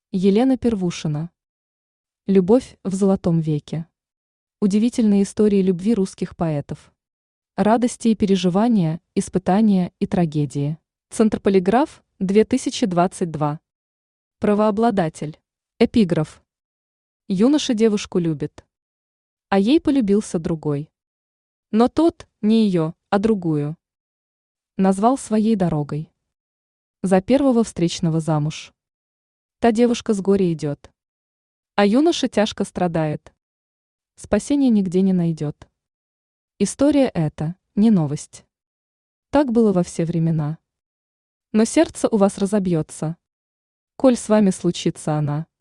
Елена Первушина. Любовь в золотом веке. Удивительные истории любви русских поэтов. Радости и переживания, испытания и трагедии. Центр Полиграф, 2022. Правообладатель. Эпиграф. Юноша девушку любит, а ей полюбился другой. Но тот не ее, а другую. Назвал своей дорогой. За первого встречного замуж. Та девушка с горя идет, а юноша тяжко страдает. Спасения нигде не найдет. История эта не новость. Так было во все времена. Но сердце у вас разобьется, коль с вами случится она.